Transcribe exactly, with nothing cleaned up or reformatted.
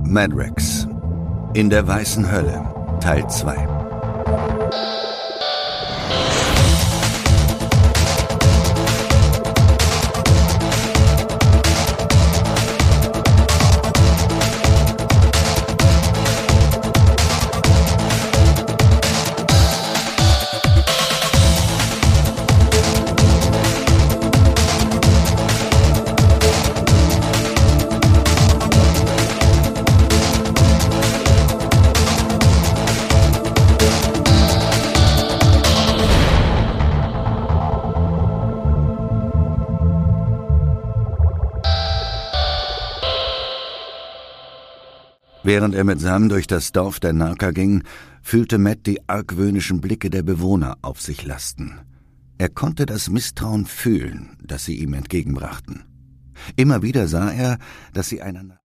Madrex. In der weißen Hölle. Teil zwei. Während er mit Sam durch das Dorf der Narca ging, fühlte Matt die argwöhnischen Blicke der Bewohner auf sich lasten. Er konnte das Misstrauen fühlen, das sie ihm entgegenbrachten. Immer wieder sah er, dass sie einander